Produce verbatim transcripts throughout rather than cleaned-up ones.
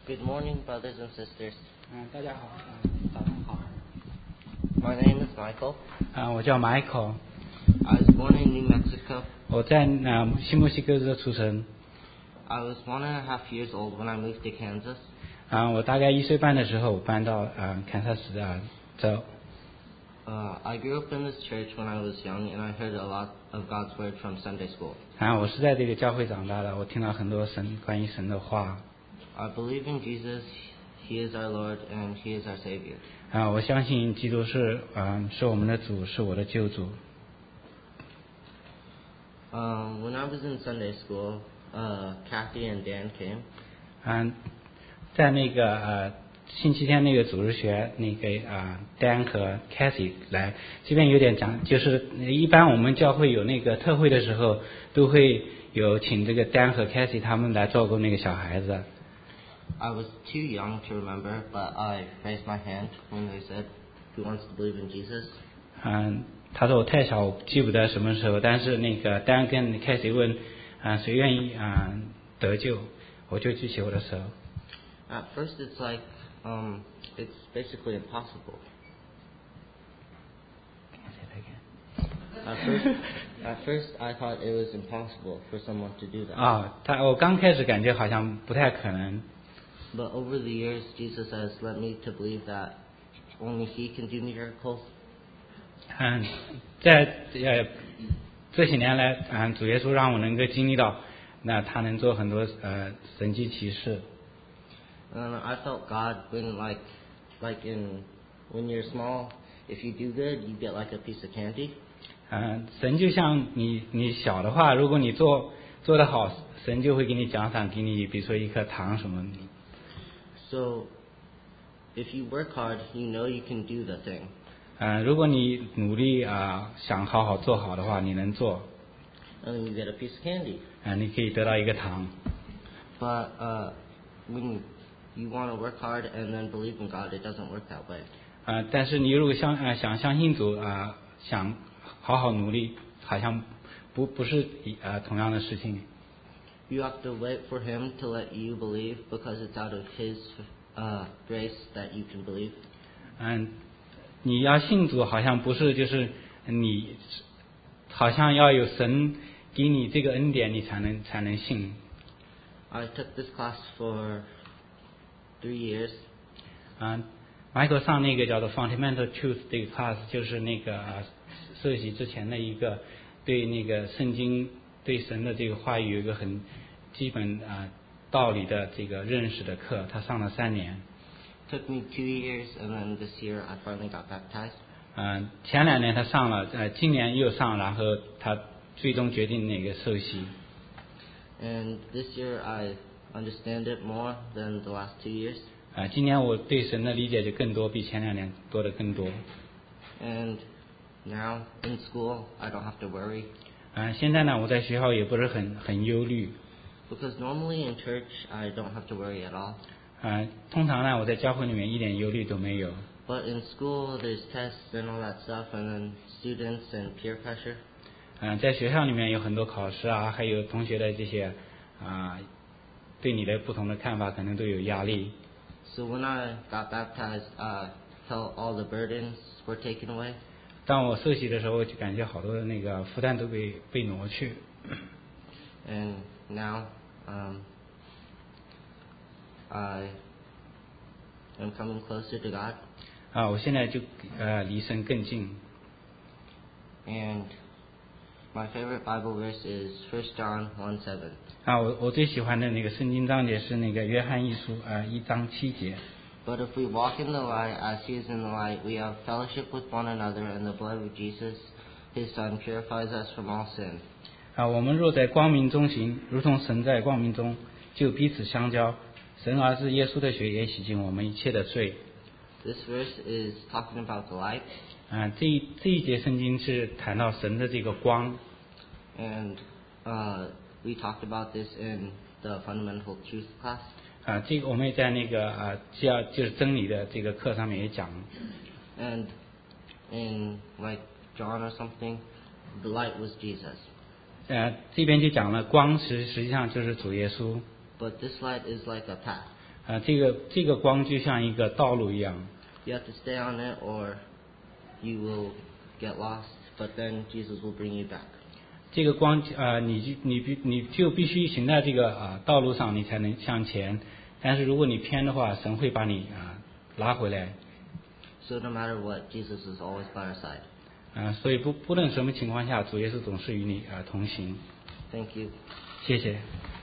Good morning, brothers and sisters. 嗯，大家好，嗯，早上好。 My name is Michael. 啊，我叫 Michael。 I was born in New Mexico. 我在啊新墨西哥州出生。 I was one and a half years old when I moved to Kansas. 啊，我大概一岁半的时候我搬到啊堪萨斯啊州。 Uh, I grew up in this church when I was young, and I heard a lot of God's word from Sunday school. 啊，我是在这个教会长大的，我听到很多神关于神的话。 I believe in Jesus. He is our Lord, and He is our Savior. 啊，我相信基督是啊是我们的主，是我的救主。 Um, when I was in Sunday school, uh, Kathy and Dan came. 嗯，在那个呃星期天那个主日学，那个啊 Dan 和 Kathy 来这边有点讲，就是一般我们教会有那个特会的时候，都会有请这个 Dan 和 Kathy 他们来照顾那个小孩子。 I was too young to remember, but I raised my hand when they said, "Who wants to believe in Jesus?" 嗯，他说我太小，我记不得什么时候，但是那个 Dan 跟 Kathy 问啊谁愿意啊得救，我就举起我的手。 At first, it's like um, it's basically impossible. At first, at first, I thought it was impossible for someone to do that. 啊，他我刚开始感觉好像不太可能。 But over the years, Jesus has led me to believe that only He can do miracles. 嗯，在呃这些年来，嗯，主耶稣让我能够经历到，那他能做很多呃神迹奇事。 And I felt God when, like, like in when you're small, if you do good, you get like a piece of candy. 嗯，神就像你你小的话，如果你做做得好，神就会给你奖赏，给你比如说一颗糖什么的。 So, if you work hard, you know you can do the thing. 嗯，如果你努力啊、呃、想好好做好的话，你能做。 And then you get a piece of candy. 啊、你可以得到一个糖。 But uh, when you want to work hard and then believe in God, it doesn't work that way. 啊、但是你如果相啊、想相信主啊、想好好努力，好像不不是啊、同样的事情。 You have to wait for Him to let you believe because it's out of His uh, grace that you can believe. 嗯，你要信主，好像不是就是你，好像要有神给你这个恩典，你才能才能信。 I took this class for three years. 嗯 ，Michael 上那个叫做 Fundamental Truth 这个 class，就是那个、呃、设习之前的一个对那个圣经对神的这个话语有一个很基本啊、呃、道理的这个认识的课，他上了三年。 Took me two years, and then this year I finally got baptized. 嗯，前两年他上了，呃，今年又上，然后他最终决定那个受洗。 And this year I understand it more than the last two years. 啊、今年我对神的理解就更多，比前两年多的更多。 And now in school I don't have to worry. 啊、现在呢，我在学校也不是很很忧虑。 Because normally in church I don't have to worry at all. 啊、通常呢，我在教会里面一点忧虑都没有。 But in school there's tests and all that stuff, and then students and peer pressure. 嗯、在学校里面有很多考试啊，还有同学的这些啊、对你的不同的看法，可能都有压力。 So when I got baptized, I felt all the burdens were taken away. 当我受洗的时候，我就感觉好多的那个负担都被被挪去。 And now um, I am coming closer to God. 啊，我现在就呃离神更近。 And my favorite Bible verse is First John one seven. 啊，我我最喜欢的那个圣经章节是那个约翰一书啊、一章七节。 But if we walk in the light as He is in the light, we have fellowship with one another, and the blood of Jesus, His Son, purifies us from all sin. 啊，我们若在光明中行，如同神在光明中，就彼此相交。神儿子耶稣的血也洗净我们一切的罪。 This verse is talking about the light. 啊，这一这一节圣经是谈到神的这个光。 And uh, we talked about this in the Fundamental Truth class. 啊，这个我们也在那个啊，教就是真理的这个课上面也讲。 And in like John or something, the light was Jesus. 呃，这边就讲了光实实际上就是主耶稣。 But this light is like a path. 啊，这个这个光就像一个道路一样。 You have to stay on it, or you will get lost. But then Jesus will bring you back. 这个光啊，你就你必你就必须行在这个啊道路上，你才能向前。但是如果你偏的话，神会把你啊拉回来。 So no matter what, Jesus is always by our side. 啊，所以不不论什么情况下，主耶稣总是与你啊同行。 Thank you. 谢谢。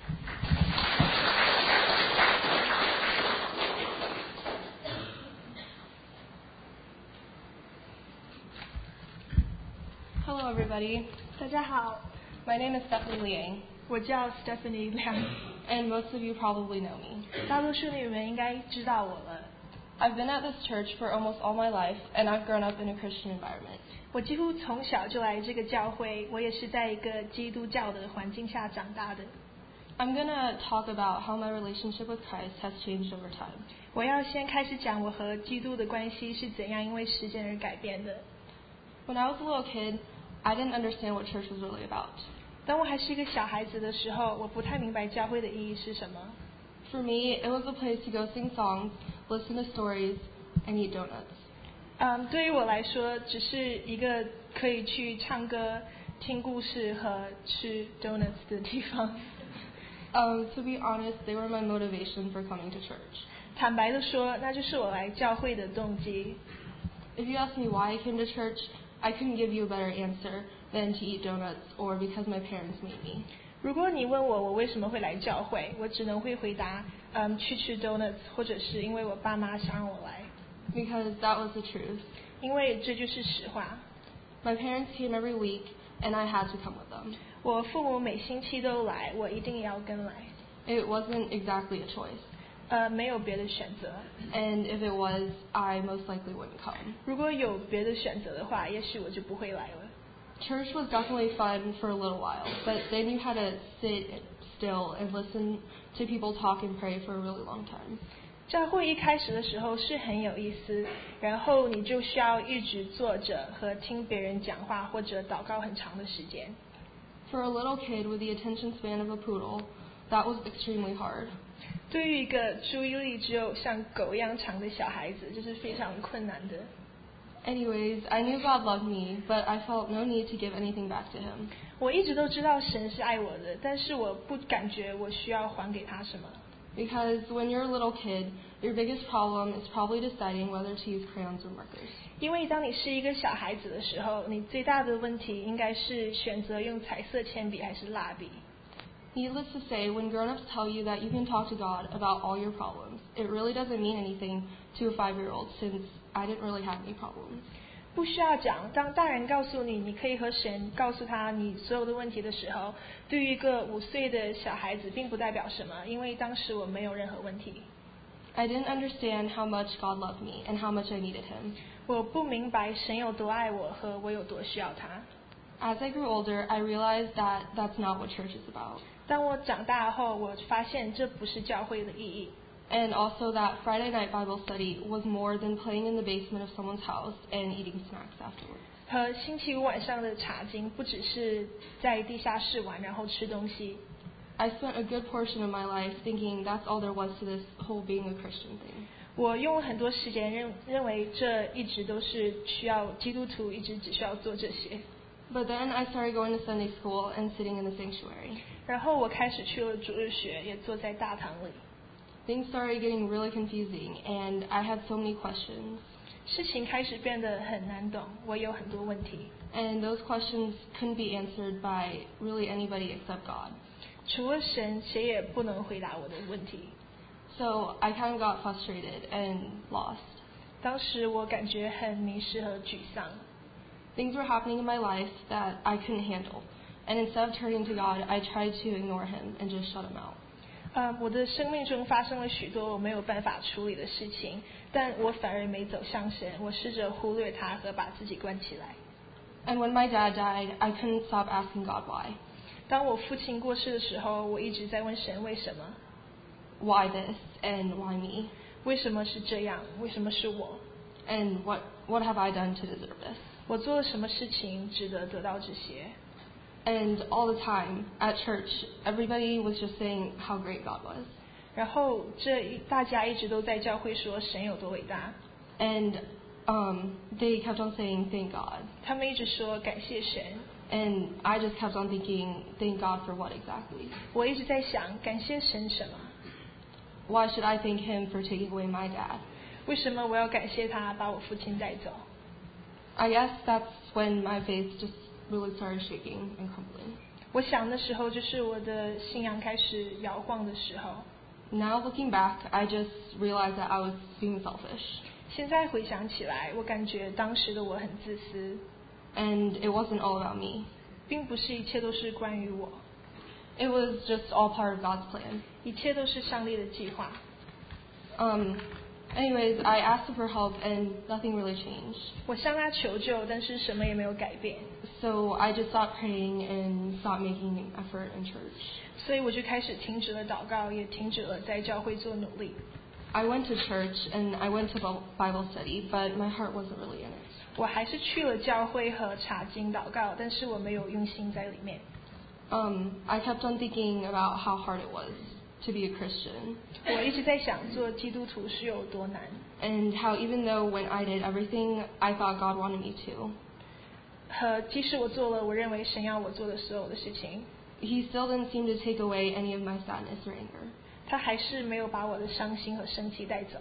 Hello, everybody. 大家好， My name is Stephanie Liang, 我叫 Stephanie Liang， and most of you probably know me. 大多数你们应该知道我了。 I've been at this church for almost all my life, and I've grown up in a Christian environment. 我几乎从小就来这个教会，我也是在一个基督教的环境下长大的。 I'm going to talk about how my relationship with Christ has changed over time. 我要先开始讲我和基督的关系是怎样因为时间而改变的。 When I was a little kid, I didn't understand what church was really about. 当我还是一个小孩子的时候，我不太明白教会的意义是什么。 For me, it was a place to go sing songs, listen to stories, and eat donuts. 嗯，对于我来说，只是一个可以去唱歌、听故事和吃 donuts 的地方。 Um, to be honest, they were my motivation for coming to church. 坦白的说，那就是我来教会的动机。 If you ask me why I came to church, I couldn't give you a better answer than to eat donuts or because my parents made me. 如果你问我我为什么会来教会，我只能会回答，嗯，去吃 donuts， 或者是因为我爸妈想让我来。 Because that was the truth. 因为这就是实话。 My parents came every week, and I had to come with them. 我父母每星期都来，我一定也要跟来。 It wasn't exactly a choice. 呃，没有别的选择。 And if it was, I most likely wouldn't come. 如果有别的选择的话，也许我就不会来了。 Church was definitely fun for a little while, but then you had to sit still and listen to people talk and pray for a really long time. 教会一开始的时候是很有意思，然后你就需要一直坐着和听别人讲话或者祷告很长的时间。 For a little kid with the attention span of a poodle, that was extremely hard. 对于一个注意力只有像狗一样长的小孩子，这是非常困难的。 Anyways, I knew God loved me, but I felt no need to give anything back to Him. 我一直都知道神是爱我的，但是我不感觉我需要还给他什么。 Because when you're a little kid, your biggest problem is probably deciding whether to use crayons or markers. 因为当你是一个小孩子的时候，你最大的问题应该是选择用彩色铅笔还是蜡笔。 Needless to say, when grown-ups tell you that you can talk to God about all your problems, it really doesn't mean anything to a five-year-old since I didn't really have any problems. 不需要讲，当大人告诉你你可以和神告诉他你所有的问题的时候，对于一个五岁的小孩子并不代表什么，因为当时我没有任何问题。 I didn't understand how much God loved me and how much I needed Him. 我不明白神有多爱我和我有多需要他。 As I grew older, I realized that that's not what church is about. 当我长大后，我发现这不是教会的意义。 And also that Friday night Bible study was more than playing in the basement of someone's house and eating snacks afterwards. 和星期五晚上的查经不只是在地下室玩然后吃东西。 I spent a good portion of my life thinking that's all there was to this whole being a Christian thing. 我用了很多时间认认为这一直都是需要基督徒一直只需要做这些。 But then I started going to Sunday school and sitting in the sanctuary. 然后我开始去了主日学，也坐在大堂里。 Things started getting really confusing, and I had so many questions. 事情开始变得很难懂，我有很多问题。 And those questions couldn't be answered by really anybody except God. 除了神，谁也不能回答我的问题。 So I kind of got frustrated and lost. 当时我感觉很迷失和沮丧。 Things were happening in my life that I couldn't handle. And instead of turning to God, I tried to ignore Him and just shut Him out. 呃，我的生命中发生了许多我没有办法处理的事情，但我反而没走向神，我试着忽略他和把自己关起来。 And when my dad died, I couldn't stop asking God why. 当我父亲过世的时候，我一直在问神为什么？ Why this and why me? 为什么是这样？为什么是我？ And what what have I done to deserve this? 我做了什么事情值得得到这些？ And all the time at church, everybody was just saying how great God was. 然后这一大家一直都在教会说神有多伟大， And um, they kept on saying, thank God. 他们一直说感谢神。 And I just kept on thinking, thank God for what exactly? 我一直在想，感谢神什么？ Why should I thank Him for taking away my dad? 为什么我要感谢他把我父亲带走？ I guess that's when my faith just really started shaking and crumbling. 我想那时候就是我的信仰开始摇晃的时候。 Now looking back, I just realized that I was being selfish. 现在回想起来，我感觉当时的我很自私， And it wasn't all about me. 并不是一切都是关于我， It was just all part of God's plan. 一切都是上帝的计划。 Um, anyways, I asked him for help and nothing really changed. 我向他求救，但是什么也没有改变， So I just stopped praying and stopped making an effort in church. 所以我就开始停止了祷告，也停止了在教会做努力。 I went to church and I went to Bible study, but my heart wasn't really in it. 我还是去了教会和查经祷告，但是我没有用心在里面。 Um, I kept on thinking about how hard it was to be a Christian, 我一直在想做基督徒是有多难， and how even though when I did everything I thought God wanted me to, 和即使我做了我认为神要我做的所有的事情， He still didn't seem to take away any of my sadness or anger. 他还是没有把我的伤心和生气带走。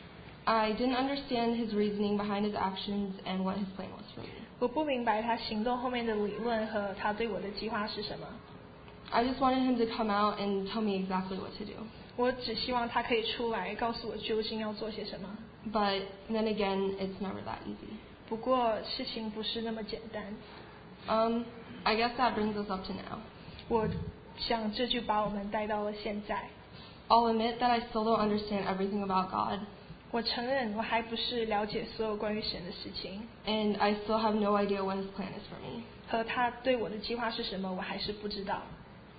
I didn't understand His reasoning behind His actions and what His plan was for me. 我不明白他行动后面的理论和他对我的计划是什么。 I just wanted Him to come out and tell me exactly what to do. 我只希望他可以出来告诉我究竟要做些什么。 But then again, it's never that easy. 不过事情不是那么简单。 Um, I guess that brings us up to now. 我想这就把我们带到了现在。 I'll admit that I still don't understand everything about God, 我承认我还不是了解所有关于神的事情， and I still have no idea what His plan is for me. 和他对我的计划是什么，我还是不知道。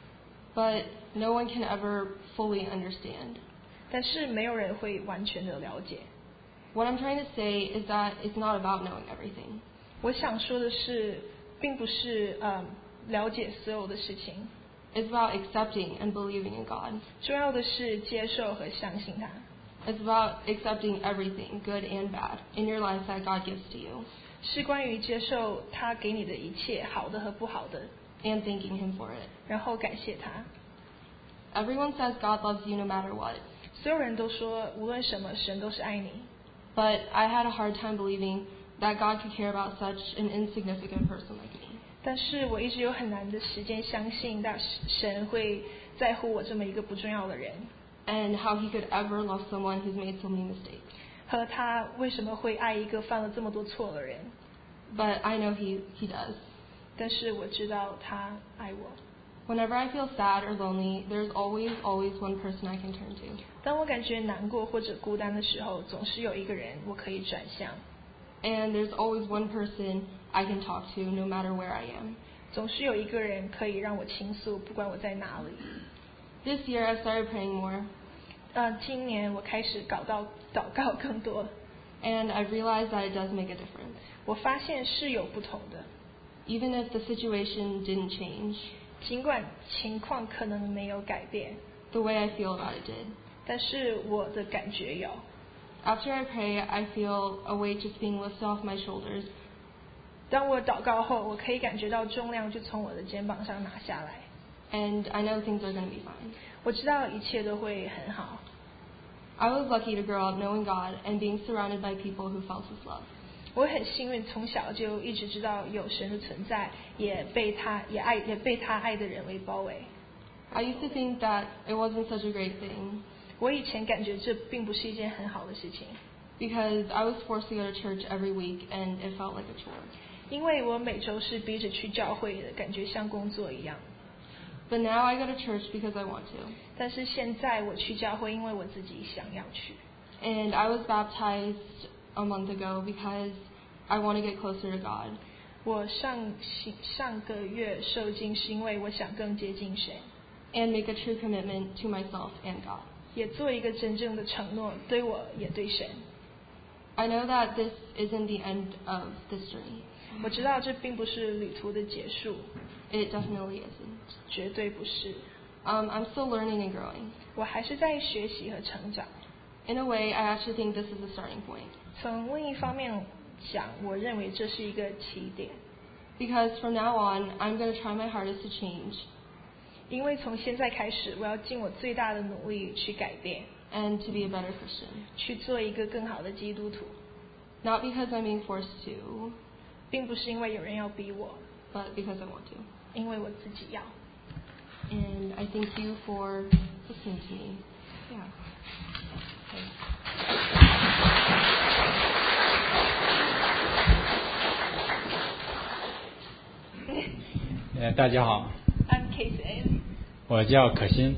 But no one can ever fully understand. 但是没有人会完全的了解。 What I'm trying to say is that it's not about knowing everything. 我想说的是，并不是呃了解所有的事情， It's about accepting and believing in God. 重要的是接受和相信他。 It's about accepting everything, good and bad, in your life that God gives to you, 是关于接受他给你的一切，好的和不好的， and thanking Him for it. 然后感谢他。 Everyone says God loves you no matter what, 所有人都说，无论什么，神都是爱你。 but I had a hard time believing that God could care about such an insignificant person like me. 但是我一直有很难的时间相信，that神会在乎我这么一个不重要的人， And how He could ever love someone who's made so many mistakes. 和他为什么会爱一个犯了这么多错的人。 But I know He, he does. 但是我知道他爱我。 Whenever I feel sad or lonely, there's always, always one person I can turn to. 当我感觉难过或者孤单的时候，总是有一个人我可以转向， And there's always one person I can talk to no matter where I am. 总是有一个人可以让我倾诉，不管我在哪里。 This year I started praying more, 呃，今年我开始搞到祷告更多， and I've realized that it does make a difference. 我发现是有不同的， Even if the situation didn't change, 尽管情况可能没有改变， the way I feel about it did. 但是我的感觉有。 After I pray, I feel a weight just being lifted off my shoulders, 当我祷告后，我可以感觉到重量就从我的肩膀上拿下来， and I know things are going to be fine. 我知道一切都会很好。 I was lucky to grow up knowing God and being surrounded by people who felt His love. 我很幸运，从小就一直知道有神的存在，也被他也爱也被他爱的人为包围。 I used to think that it wasn't such a great thing 我以前感觉这并不是一件很好的事情， because I was forced to go to church every week and it felt like a chore. 因为我每周是逼着去教会的，感觉像工作一样。 But now I go to church because I want to. 但是现在我去教会，因为我自己想要去。 And I was baptized a month ago because I want to get closer to God. 我上上个月受浸是因为我想更接近神， And make a true commitment to myself and God. 也做一个真正的承诺，对我也对神。 I know that this isn't the end of this journey. 我知道这并不是旅途的结束， It definitely isn't. 绝对不是。 Um, I'm still learning and growing. 我还是在学习和成长。 In a way, I actually think this is the starting point. 从另一方面讲，我认为这是一个起点。 Because from now on, I'm going to try my hardest to change. 因为从现在开始，我要尽我最大的努力去改变。 And to be a better Christian. 去做一个更好的基督徒。 Not because I'm being forced to. 并不是因为有人要逼我。 But because I want to. 因为我自己要。 And I thank you for listening to me. Yeah. 呃，大家好。 I'm Casey. 我叫可欣。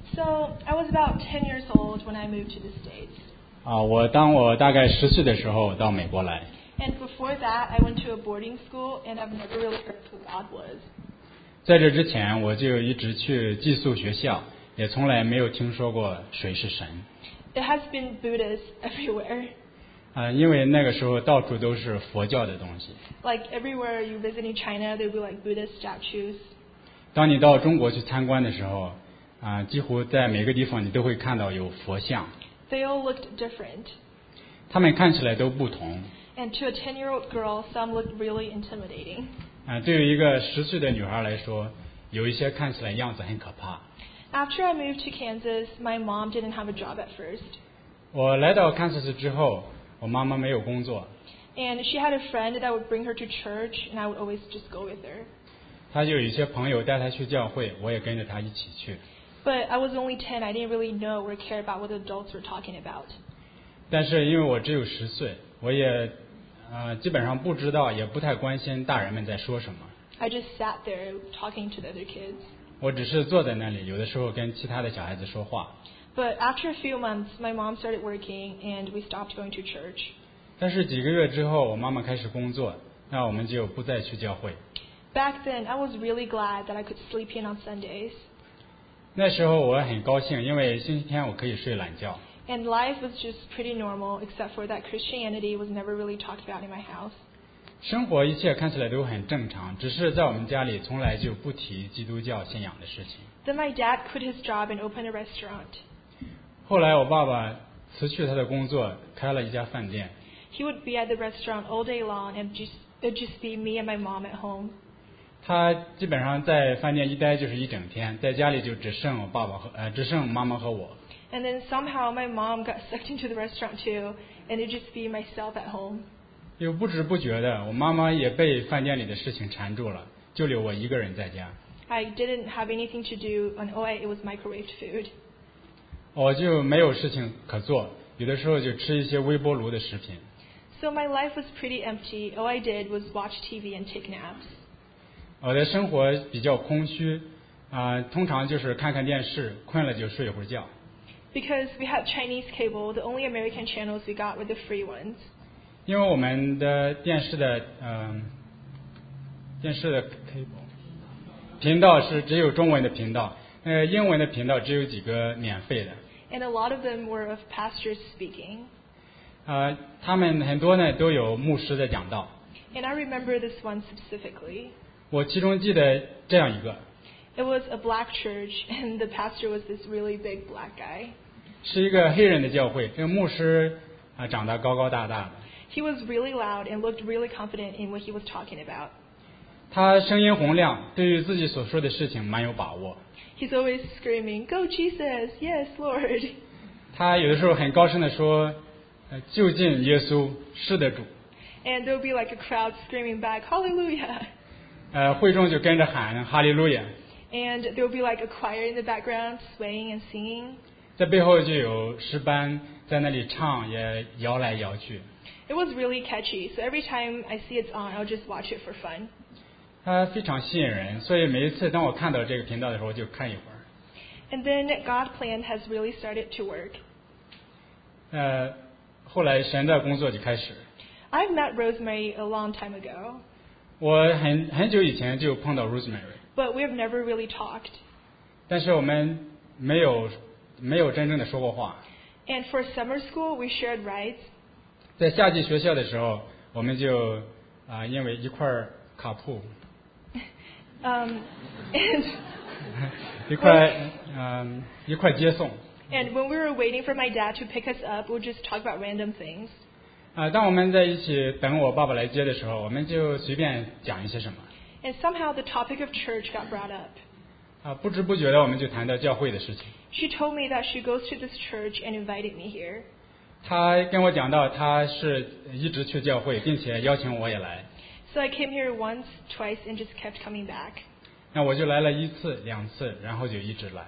So I was about ten years old when I moved to the States. 啊，我当我大概十岁的时候到美国来。 And before that, I went to a boarding school, and I've never really heard who God was. 在这之前，我就一直去寄宿学校，也从来没有听说过谁是神。 There has been Buddhists everywhere. 啊，因为那个时候到处都是佛教的东西。 Like everywhere you visit in China, there will be like Buddhist statues. 当你到中国去参观的时候，啊，几乎在每个地方你都会看到有佛像。 They all looked different. 他们看起来都不同。 And to a ten-year-old girl, some looked really intimidating. 啊，对于一个十岁的女孩来说，有一些看起来样子很可怕。 After I moved to Kansas, my mom didn't have a job at first. 我来到堪萨斯之后，我妈妈没有工作。 And she had a friend that would bring her to church, and I would always just go with her. 她就有一些朋友带她去教会，我也跟着她一起去。 But I was only ten. I didn't really know or care about what the adults were talking about. 但是因为我只有十岁，我也呃基本上不知道，也不太关心大人们在说什么。 I just sat there talking to the other kids. 我只是坐在那里，有的时候跟其他的小孩子说话。 But after a few months, my mom started working, and we stopped going to church. 但是几个月之后，我妈妈开始工作，那我们就不再去教会。 Back then, I was really glad that I could sleep in on Sundays. 那时候我很高兴，因为星期天我可以睡懒觉。 And life was just pretty normal, except for that Christianity was never really talked about in my house. 生活一切看起来都很正常，只是在我们家里从来就不提基督教信仰的事情。 Then my dad quit his job and opened a restaurant. 后来我爸爸辞去他的工作，开了一家饭店。 He would be at the restaurant all day long, and just it'd just be me and my mom at home. 他基本上在饭店一待就是一整天，在家里就只剩我爸爸和呃只剩妈妈和我。 And then somehow my mom got sucked into the restaurant too, and it'd just be myself at home. 又不知不觉的，我妈妈也被饭店里的事情缠住了，就留我一个人在家。 I didn't have anything to do, and all I ate was microwaved food. 我就没有事情可做，有的时候就吃一些微波炉的食品。 So my life was pretty empty. All I did was watch T V and take naps. 我的生活比较空虚，啊、呃，通常就是看看电视，困了就睡一会儿觉。 Because we had Chinese cable, the only American channels we got were the free ones. 因为我们的电视的嗯、呃、电视的 cable 频道是只有中文的频道，呃，英文的频道只有几个免费的。 And a lot of them were of pastors speaking. 呃，他们很多呢都有牧师在讲道。 And I remember this one specifically. 我其中记得这样一个。 It was a black church, and the pastor was this really big black guy. 是一个黑人的教会，这个牧师啊、呃、长得高高大大的。 He was really loud and looked really confident in what he was talking about. 他声音洪亮，对于自己所说的事情蛮有把握。 He's always screaming, "Go Jesus! Yes, Lord!" 他有的时候很高声地说：“呃，就近耶稣，是的主。” And there would be like a crowd screaming back, "Hallelujah!" 呃，会众就跟着喊哈利路亚。 And there would be like a choir in the background swaying and singing. 在背后就有诗班在那里唱，也摇来摇去。 It was really catchy, so every time I see it's on, I'll just watch it for fun. 它非常吸引人，所以每一次当我看到这个频道的时候，我就看一会儿。 And then God plan has really started to work. 呃，后来神的工作就开始。 I've met Rosemary a long time ago. 我很很久以前就碰到 Rosemary. But we have never really talked. 但是我们没有没有真正的说过话。 And for summer school, we shared rides. 在夏季学校的时候，我们就啊、呃、因为一块卡铺。 um, and 一块嗯一块接送。 And when we were waiting for my dad to pick us up, we'd just talk about random things. 啊，当我们在一起等我爸爸来接的时候，我们就随便讲一些什么。 And somehow the topic of church got brought up. 啊，不知不觉的我们就谈到教会的事情。 She told me that she goes to this church and invited me here. 他跟我讲到他是一直去教会，并且邀请我也来。 So I came here once, twice, and just kept coming back. 那我就来了一次、两次，然后就一直来。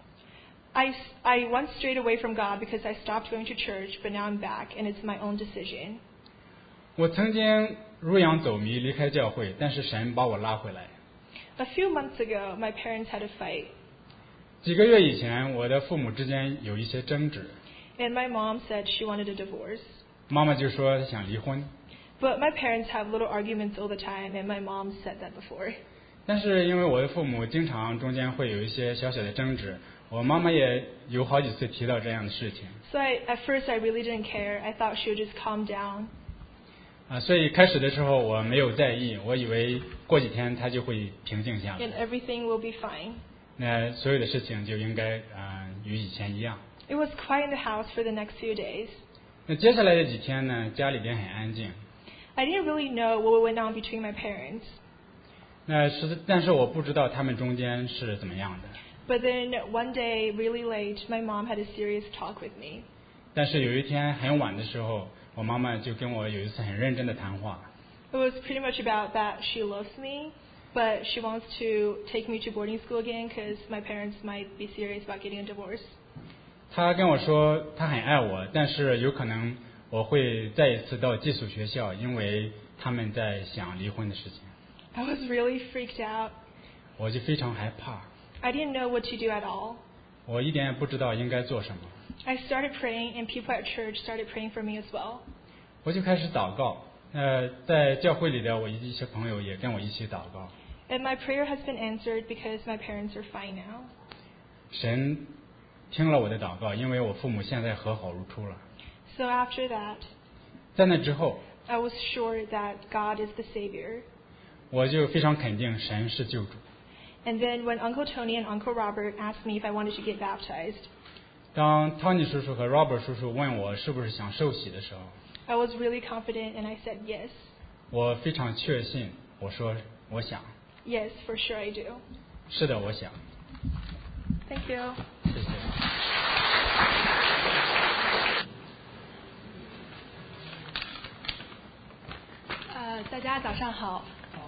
I, I once strayed away from God because I stopped going to church, but now I'm back, and it's my own decision. 我曾经入洋走迷离开教会，但是神把我拉回来。 A few months ago, my parents had a fight, 几个月以前，我的父母之间有一些争执， and my mom said she wanted a divorce. 妈妈就说她想离婚。 But my parents have little arguments all the time, and my mom said that before. 但是因为我的父母经常中间会有一些小小的争执，我妈妈也有好几次提到这样的事情。 So I, at first, I really didn't care. I thought she would just calm down. 啊，所以开始的时候我没有在意，我以为过几天她就会平静下来， And everything will be fine. 那所有的事情就应该啊、呃、与以前一样。 It was quiet in the house for the next few days. 那接下来的几天呢，家里边很安静。 I didn't really know what went on between my parents. 那是，但是我不知道他们中间是怎么样的。 But then one day, really late, my mom had a serious talk with me. 但是有一天很晚的时候，我妈妈就跟我有一次很认真的谈话。 It was pretty much about that she loves me, but she wants to take me to boarding school again because my parents might be serious about getting a divorce. 她跟我说她很爱我，但是有可能我会再一次到寄宿学校，因为他们在想离婚的事情。 I was really freaked out. 我就非常害怕， I didn't know what to do at all. 我一点也不知道应该做什么。 I started praying, and people at church started praying for me as well. 我就开始祷告。呃，在教会里的我一些朋友也跟我一起祷告。 And my prayer has been answered because my parents are fine now. 神听了我的祷告，因为我父母现在和好如初了。 So after that, 在那之后， I was sure that God is the Savior. 我就非常肯定神是救主。 And then when Uncle Tony and Uncle Robert asked me if I wanted to get baptized, 当 Tony 叔叔和 Robert 叔叔问我是不是想受洗的时候， I was really confident and I said yes. 我非常确信，我说我想， Yes, for sure I do. 是的，我想。 Thank you. 谢谢。 呃，大家早上好。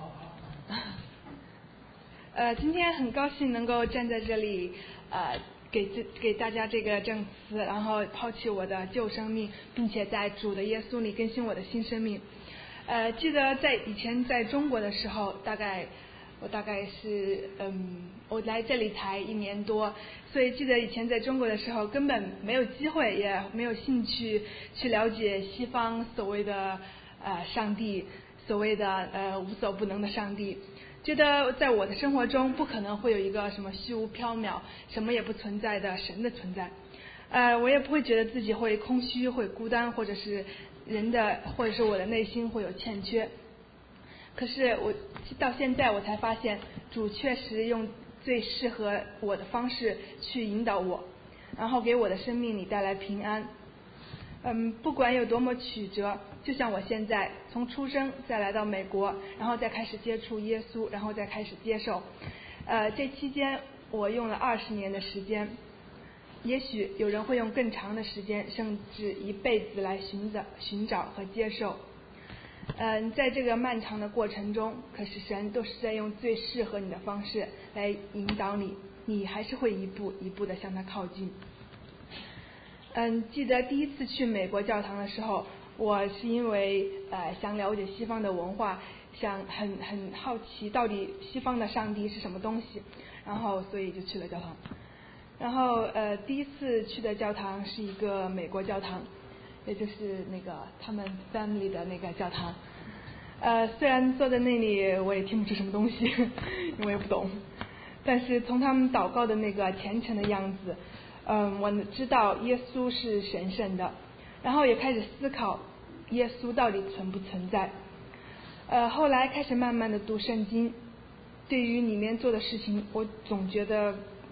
呃，今天很高兴能够站在这里，呃，给这给大家这个证词，然后抛弃我的旧生命，并且在主的耶稣里更新我的新生命。呃，记得在以前在中国的时候，大概我大概是嗯，我来这里才一年多，所以记得以前在中国的时候根本没有机会，也没有兴趣去了解西方所谓的呃上帝，所谓的呃无所不能的上帝。觉得在我的生活中不可能会有一个什么虚无缥缈、什么也不存在的神的存在，呃，我也不会觉得自己会空虚、会孤单，或者是人的，或者是我的内心会有欠缺。可是我到现在我才发现，主确实用最适合我的方式去引导我，然后给我的生命里带来平安。嗯，不管有多么曲折，就像我现在从出生再来到美国，然后再开始接触耶稣，然后再开始接受。呃，这期间我用了二十年的时间，也许有人会用更长的时间，甚至一辈子来寻找、寻找和接受。嗯，在这个漫长的过程中，可是神都是在用最适合你的方式来引导你，你还是会一步一步的向他靠近。嗯，记得第一次去美国教堂的时候，我是因为呃想了解西方的文化，想很很好奇到底西方的上帝是什么东西，然后所以就去了教堂。然后呃第一次去的教堂是一个美国教堂，也就是那个他们 family 的那个教堂。呃，虽然坐在那里我也听不出什么东西，因为我也不懂，但是从他们祷告的那个虔诚的样子。嗯，我知道耶稣是神圣的，然后也开始思考耶稣到底存不存在。呃，后来开始慢慢的读圣经，对于里面做的事情，我总觉得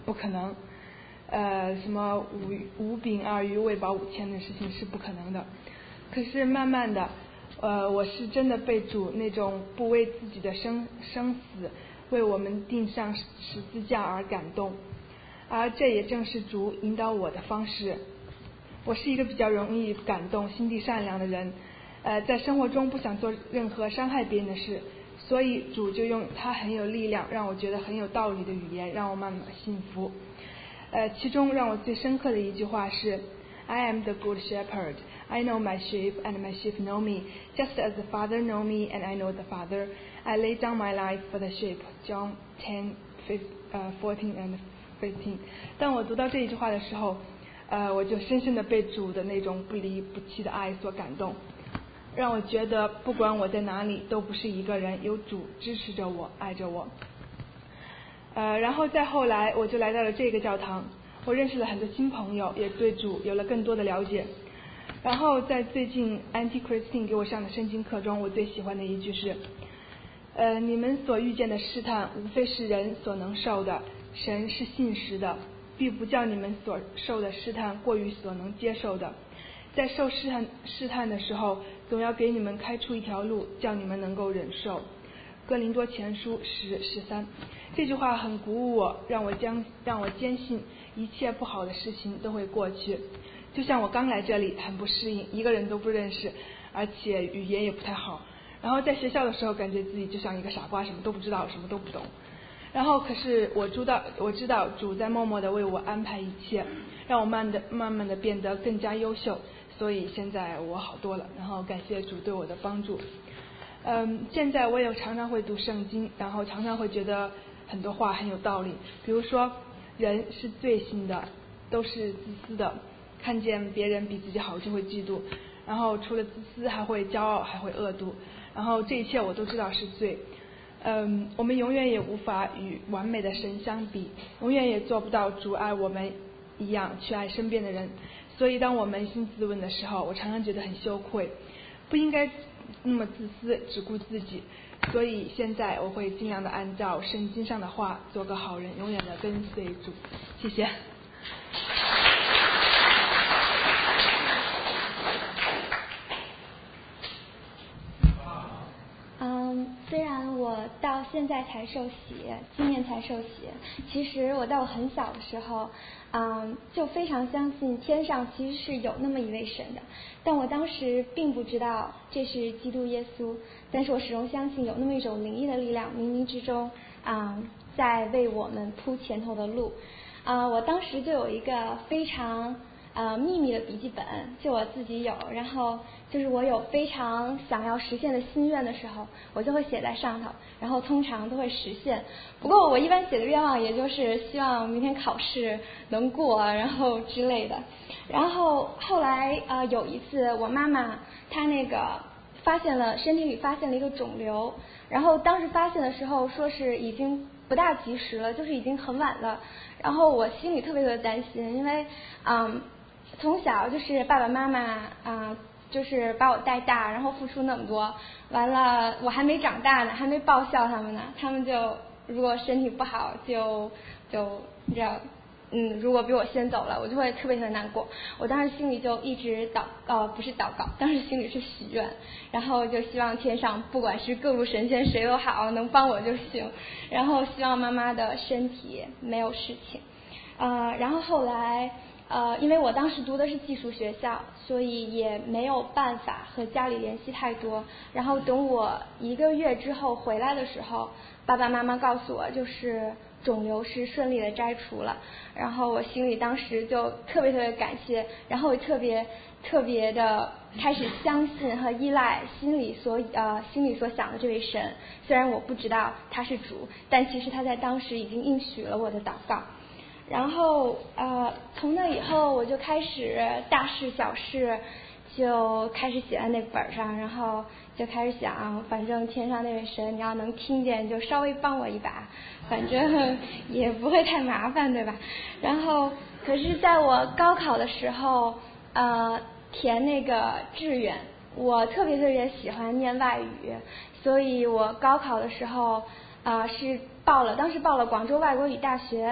不可能。呃，什么五五饼二鱼喂饱五千的事情是不可能的。可是慢慢的，呃，我是真的被主那种不为自己的生生死为我们钉上十字架而感动，而这也正是主引导我的方式。我是一个比较容易感动、心地善良的人，呃，在生活中不想做任何伤害别人的事，所以主就用他很有力量，让我觉得很有道理的语言，让我慢慢信服。呃，其中让我最深刻的一句话是 I am the good shepherd. I know my sheep and my sheep know me, just as the Father know me and I know the Father. I lay down my life for the sheep. John ten, fourteen and fifteen. 当我读到这一句话的时候，呃，我就深深的被主的那种不离不弃的爱所感动，让我觉得不管我在哪里都不是一个人，有主支持着我，爱着我。呃，然后再后来我就来到了这个教堂，我认识了很多新朋友，也对主有了更多的了解。然后在最近 Auntie Christine 给我上的圣经课中，我最喜欢的一句是，呃，你们所遇见的试探无非是人所能受的，神是信实的，必不叫你们所受的试探过于所能接受的。在受试探试探的时候，总要给你们开出一条路，叫你们能够忍受。哥林多前书十十三，这句话很鼓舞我，让我将让我坚信一切不好的事情都会过去。就像我刚来这里很不适应，一个人都不认识，而且语言也不太好，然后在学校的时候感觉自己就像一个傻瓜，什么都不知道，什么都不懂。然后可是我知道我知道主在默默地为我安排一切，让我慢的慢慢的变得更加优秀，所以现在我好多了，然后感谢主对我的帮助。嗯，现在我也常常会读圣经，然后常常会觉得很多话很有道理，比如说人是罪性的，都是自私的，看见别人比自己好就会嫉妒，然后除了自私还会骄傲，还会恶毒，然后这一切我都知道是罪。嗯，我们永远也无法与完美的神相比，永远也做不到主爱我们一样去爱身边的人，所以当我扪心自问的时候，我常常觉得很羞愧，不应该那么自私，只顾自己。所以现在我会尽量的按照圣经上的话，做个好人，永远的跟随主。谢谢。 嗯，虽然我到现在才受洗，今年才受洗，其实我在我很小的时候，嗯，就非常相信天上其实是有那么一位神的，但我当时并不知道这是基督耶稣，但是我始终相信有那么一种灵异的力量，冥冥之中，嗯，在为我们铺前头的路。啊，我当时就有一个非常呃秘密的笔记本，就我自己有，然后就是我有非常想要实现的心愿的时候，我就会写在上头，然后通常都会实现。不过我一般写的愿望也就是希望明天考试能过，然后之类的。然后后来呃有一次我妈妈她那个发现了身体里发现了一个肿瘤，然后当时发现的时候说是已经不大及时了，就是已经很晚了。然后我心里特别特别担心，因为嗯从小就是爸爸妈妈啊、呃、就是把我带大，然后付出那么多，完了我还没长大呢，还没报效他们呢，他们就如果身体不好就就你知道嗯，如果比我先走了，我就会特别特别难过。我当时心里就一直祷呃不是祷告，当时心里是许愿，然后就希望天上不管是各路神仙谁都好，能帮我就行。然后希望妈妈的身体没有事情。呃，然后后来呃，因为我当时读的是寄宿学校，所以也没有办法和家里联系太多。然后等我一个月之后回来的时候，爸爸妈妈告诉我，就是肿瘤是顺利的摘除了。然后我心里当时就特别特别感谢，然后特别特别的开始相信和依赖心里所呃心里所想的这位神。虽然我不知道他是主，但其实他在当时已经应许了我的祷告。然后呃，从那以后我就开始大事小事就开始写在那本上，然后就开始想，反正天上那位神你要能听见就稍微帮我一把，反正也不会太麻烦，对吧？然后可是在我高考的时候呃填那个志愿，我特别特别喜欢念外语，所以我高考的时候啊、呃、是报了，当时报了广州外国语大学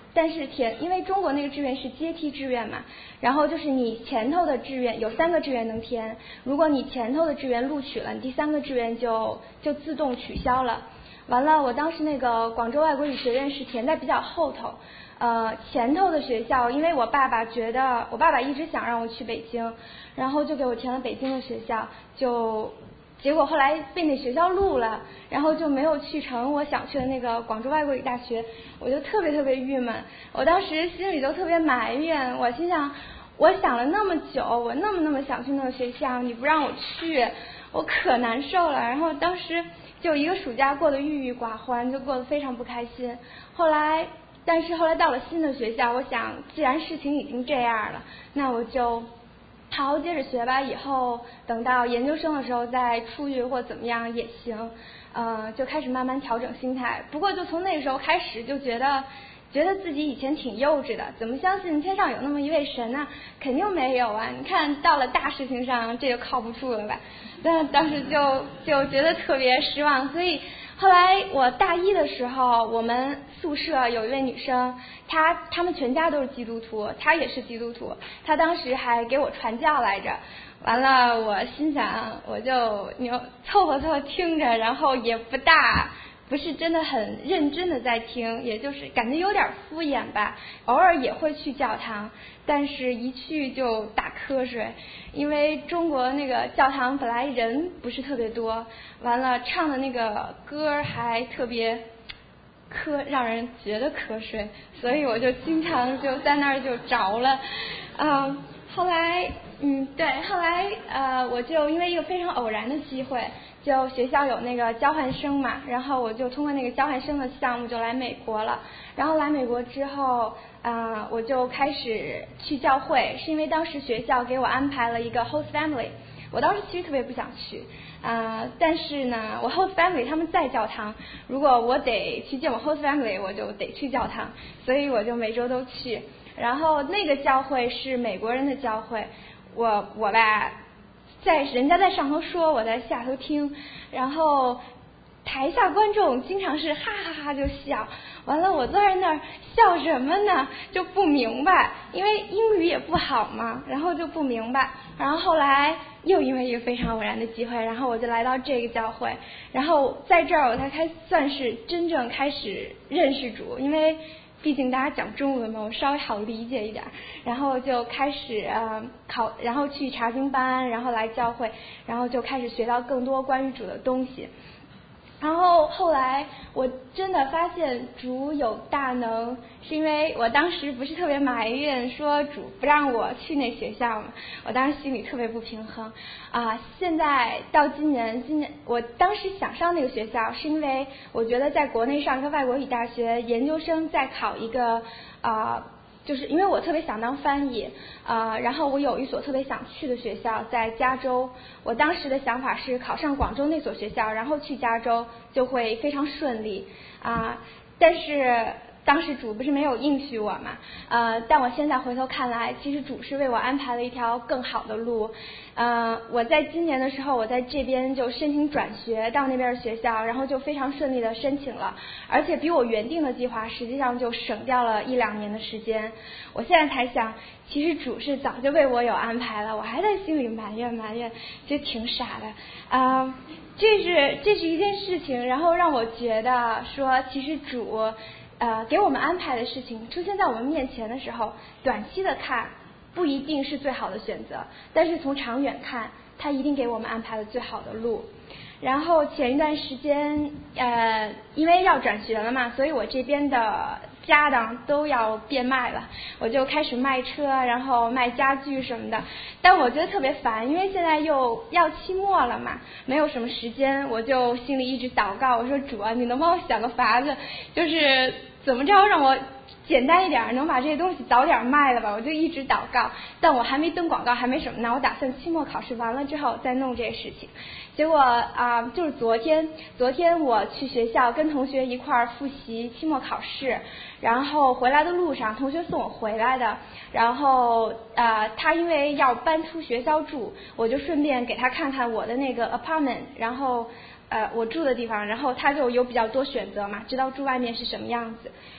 但是填，因为中国那个志愿是阶梯志愿嘛，然后就是你前头的志愿有三个志愿能填，如果你前头的志愿录取了，你第三个志愿就就自动取消了。完了，我当时那个广州外国语学院是填在比较后头，呃，前头的学校，因为我爸爸觉得，我爸爸一直想让我去北京，然后就给我填了北京的学校，就结果后来被那学校录了，然后就没有去成我想去的那个广州外国语大学，我就特别特别郁闷，我当时心里就特别埋怨，我心想，我想了那么久，我那么那么想去那个学校，你不让我去，我可难受了，然后当时就一个暑假过得郁郁寡欢，就过得非常不开心。后来，但是后来到了新的学校，我想既然事情已经这样了，那我就好好接着学吧，以后等到研究生的时候再出去或怎么样也行，呃，就开始慢慢调整心态。不过就从那个时候开始就觉得。觉得自己以前挺幼稚的，怎么相信天上有那么一位神呢？肯定没有啊！你看到了大事情上，这就靠不住了吧？但当时就就觉得特别失望，所以后来我大一的时候，我们宿舍有一位女生，她她们全家都是基督徒，她也是基督徒，她当时还给我传教来着。完了，我心想，我就你凑合凑合听着，然后也不大。不是真的很认真的在听，也就是感觉有点敷衍吧，偶尔也会去教堂，但是一去就打瞌睡，因为中国那个教堂本来人不是特别多，完了唱的那个歌还特别瞌，让人觉得瞌睡，所以我就经常就在那儿就着了，嗯，后来嗯对，后来呃我就因为一个非常偶然的机会。就学校有那个交换生嘛，然后我就通过那个交换生的项目就来美国了。然后来美国之后，啊、呃，我就开始去教会，是因为当时学校给我安排了一个 host family。我当时其实特别不想去，啊、呃，但是呢，我 host family 他们在教堂，如果我得去见我 host family， 我就得去教堂，所以我就每周都去。然后那个教会是美国人的教会，我我吧。在人家在上头说，我在下头听，然后台下观众经常是哈哈哈就笑，完了我坐在那儿笑什么呢？就不明白，因为英语也不好嘛，然后就不明白。然后后来又因为一个非常偶然的机会，然后我就来到这个教会，然后在这儿我才开算是真正开始认识主，因为。毕竟大家讲中文嘛，我稍微好理解一点，然后就开始呃考，然后去查经班，然后来教会，然后就开始学到更多关于主的东西。然后后来我真的发现主有大能，是因为我当时不是特别埋怨说主不让我去那学校嘛，我当时心里特别不平衡啊。现在到今年，今年我当时想上那个学校，是因为我觉得在国内上一个外国语大学研究生再考一个啊。就是因为我特别想当翻译，呃，然后我有一所特别想去的学校在加州，我当时的想法是考上广州那所学校，然后去加州就会非常顺利啊、呃，但是当时主不是没有应许我嘛，呃，但我现在回头看来，其实主是为我安排了一条更好的路，呃，我在今年的时候，我在这边就申请转学到那边的学校，然后就非常顺利的申请了，而且比我原定的计划实际上就省掉了一两年的时间。我现在才想，其实主是早就为我有安排了，我还在心里埋怨埋怨，就挺傻的啊、呃。这是这是一件事情，然后让我觉得说，其实主。呃，给我们安排的事情出现在我们面前的时候，短期的看不一定是最好的选择，但是从长远看，它一定给我们安排了最好的路。然后前一段时间，呃，因为要转学了嘛，所以我这边的家当都要变卖了，我就开始卖车，然后卖家具什么的。但我觉得特别烦，因为现在又要期末了嘛，没有什么时间，我就心里一直祷告，我说主啊，你能帮我想个法子，就是怎么着让我简单一点，能把这些东西早点卖了吧，我就一直祷告。但我还没登广告，还没什么呢，我打算期末考试完了之后再弄这事情。结果啊、呃，就是昨天，昨天我去学校跟同学一块儿复习期末考试，然后回来的路上，同学送我回来的，然后呃，他因为要搬出学校住，我就顺便给他看看我的那个 apartment， 然后呃我住的地方，然后他就有比较多选择嘛，知道住外面是什么样子。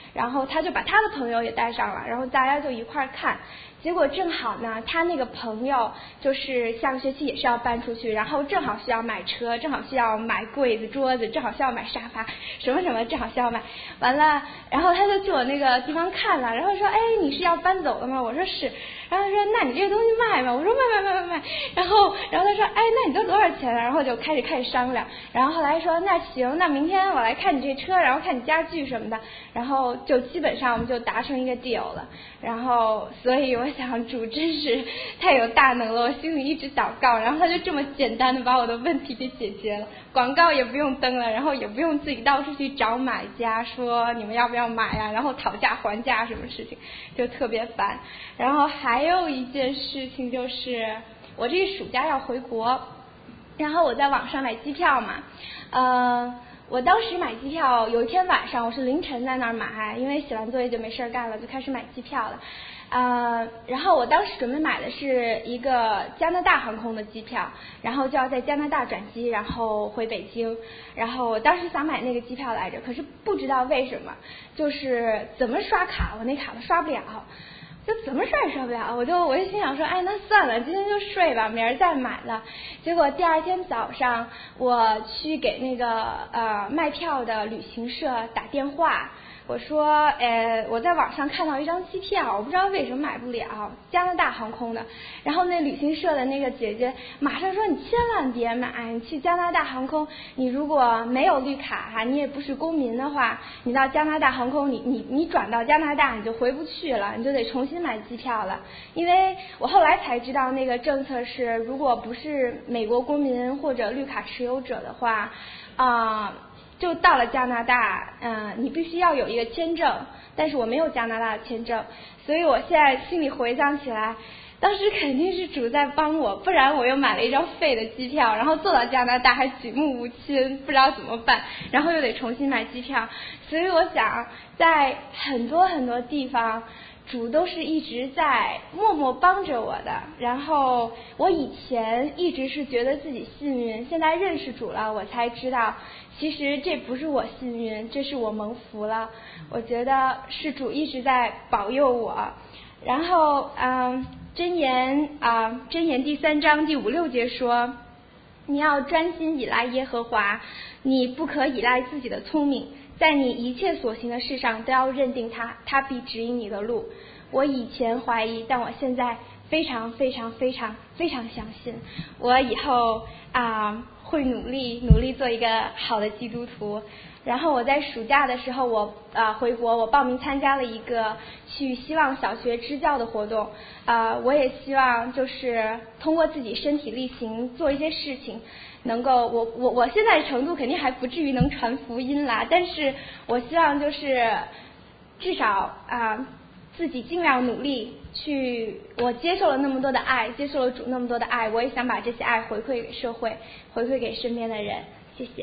然后他就把他的朋友也带上了，然后大家就一块儿看。结果正好呢，他那个朋友就是下个学期也是要搬出去，然后正好需要买车，正好需要买柜子、桌子，正好需要买沙发，什么什么正好需要买。完了，然后他就去我那个地方看了，然后说：“哎，你是要搬走了吗？”我说是。然后他说：“那你这个东西卖吗？”我说：“卖卖卖卖卖。”然后，然后他说：“哎，那你都多少钱？”然后就开始开始商量。然后后来说：“那行，那明天我来看你这车，然后看你家具什么的。”然后就基本上我们就达成一个 deal 了。然后，所以我想主真是太有大能了，我心里一直祷告，然后他就这么简单的把我的问题给解决了，广告也不用登了，然后也不用自己到处去找买家说你们要不要买啊，然后讨价还价什么事情，就特别烦。然后还有一件事情就是我这个暑假要回国，然后我在网上买机票嘛，呃。我当时买机票，有一天晚上我是凌晨在那儿买，因为写完作业就没事干了，就开始买机票了。呃，然后我当时准备买的是一个加拿大航空的机票，然后就要在加拿大转机，然后回北京。然后我当时想买那个机票来着，可是不知道为什么，就是怎么刷卡，我那卡都刷不了。就怎么刷也刷不了，我就我就心想说，哎，那算了，今天就睡吧，明儿再买了。结果第二天早上，我去给那个呃卖票的旅行社打电话，我说，呃，我在网上看到一张机票，我不知道为什么买不了，加拿大航空的。然后那旅行社的那个姐姐马上说，你千万别买，你去加拿大航空，你如果没有绿卡哈，你也不是公民的话，你到加拿大航空，你你你转到加拿大你就回不去了，你就得重新买机票了。因为我后来才知道那个政策是，如果不是美国公民或者绿卡持有者的话，啊、呃。就到了加拿大，嗯、呃，你必须要有一个签证，但是我没有加拿大的签证，所以我现在心里回想起来，当时肯定是主在帮我，不然我又买了一张废的机票，然后坐到加拿大还举目无亲，不知道怎么办，然后又得重新买机票，所以我想在很多很多地方，主都是一直在默默帮着我的。然后我以前一直是觉得自己幸运，现在认识主了，我才知道其实这不是我幸运，这是我蒙福了。我觉得是主一直在保佑我。然后嗯，箴言啊，箴言第三章第五六节说，你要专心依赖耶和华，你不可依赖自己的聪明，在你一切所行的事上都要认定他，他必指引你的路。我以前怀疑，但我现在非常非常非常非常相信，我以后啊会努力努力做一个好的基督徒。然后我在暑假的时候，我啊回国，我报名参加了一个去希望小学支教的活动。啊，我也希望就是通过自己身体力行做一些事情，能够我我我现在程度肯定还不至于能传福音啦，但是我希望就是至少啊自己尽量努力去，我接受了那么多的爱，接受了主那么多的爱，我也想把这些爱回馈给社会，回馈给身边的人。谢谢。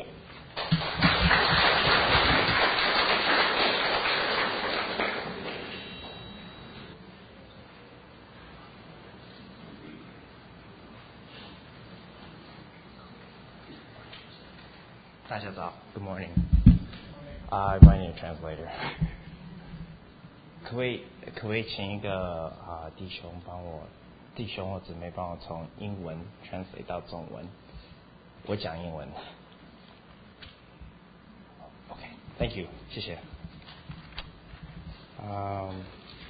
大家早 ，Good morning. Uh, my name is translator. 可不可以可不可以请一个啊、呃、弟兄帮我，弟兄或姊妹帮我从英文 translate 到中文？我讲英文。OK，Thank you， 谢谢。Um,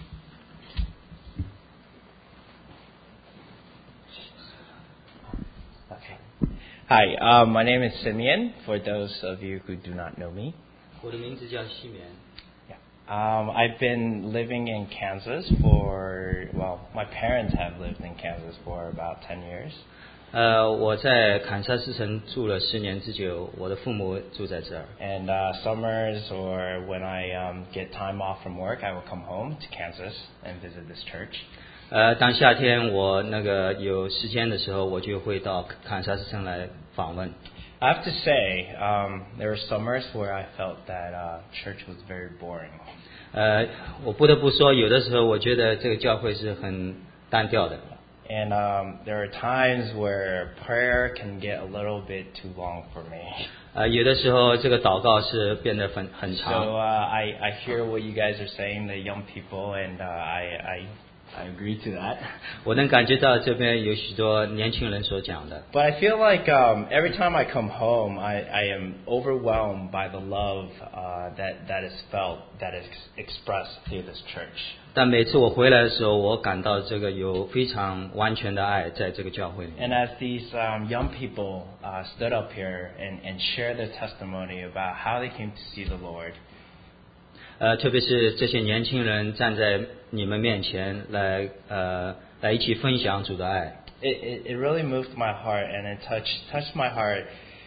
Hi, uh, my name is Simeon, for those of you who do not know me. 我的名字叫西缅。 Yeah. Um, I've been living in Kansas for, well, my parents have lived in Kansas for about ten years. 呃，我在堪萨斯城住了十年之久，我的父母住在这儿。 And uh, summers or when I um, get time off from work, I will come home to Kansas and visit this church. 呃，当夏天我那个有时间的时候，我就会到堪萨斯城来访问。 I have to say, um, there were summers where I felt that uh, church was very boring. 呃，我不得不说，有的时候我觉得这个教会是很单调的。 And um, there are times where prayer can get a little bit too long for me. 呃，有的时候这个祷告是变得很很 So 长。 uh, I I hear what you guys are saying, the young people, and uh, I I I agree to that. 我能感觉到这边有许多年轻人所讲的。 But I feel like um, every time I come home, I, I am overwhelmed by the love uh, that that is felt, that is expressed through this church. 但每次我回来的时候，我感到这个有非常完全的爱在这个教会里。 And as these um, young people uh, stood up here and, and shared their testimony about how they came to see the Lord, 呃，特别是这些年轻人站在你们面前来呃来一起分享主的爱。 it, it, it really moved my heart, and it touched touched my heart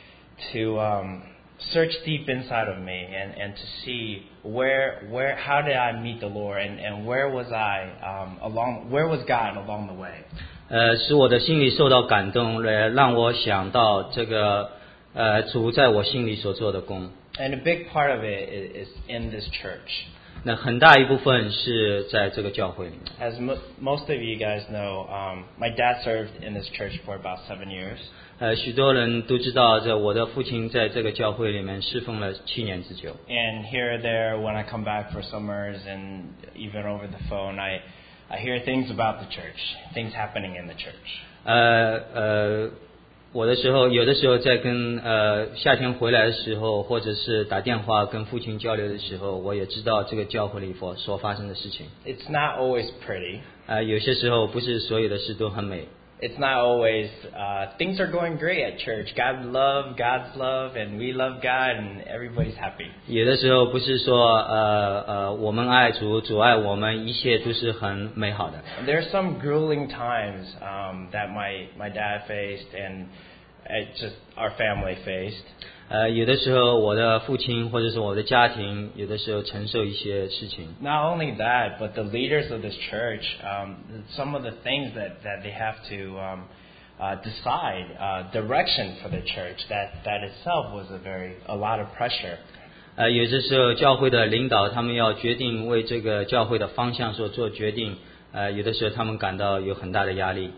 to um, search deep inside of me and, and to see where where how did I meet the Lord, and, and where was I um, along where was God along the way. 呃，使我的心里受到感动，来让我想到这个呃主在我心里所做的工。 And a big part of it is, is in this church. 那很大一部分是在这个教会里面。 As mo- most of you guys know, um, my dad served in this church for about seven years. 呃，许多人都知道，这我的父亲在这个教会里面侍奉了七年之久。 And here or there, when I come back for summers and even over the phone, I, I hear things about the church, things happening in the church. 呃呃，我的时候，有的时候在跟呃夏天回来的时候，或者是打电话跟父亲交流的时候，我也知道这个教会里所所发生的事情。 It's not always pretty. 呃，有些时候不是所有的事都很美。 It's not always, uh, things are going great at church. God love, God's love, and we love God, and everybody's happy. 有的时候不是说呃呃我们爱主，主爱我们，一切都是很美好的。 There are some grueling times um, that my, my dad faced and uh, just our family faced. 呃，有的时候我的父亲或者是我的家庭，有的时候承受一些事情。 Not only that, but the leaders of this church, um, some of the things that, that they have to um, uh, decide, uh, direction for the church, that, that itself was a very a lot of pressure. 呃，有的时候教会的领导他们要决定为这个教会的方向所做决定，呃，有的时候他们感到有很大的压力。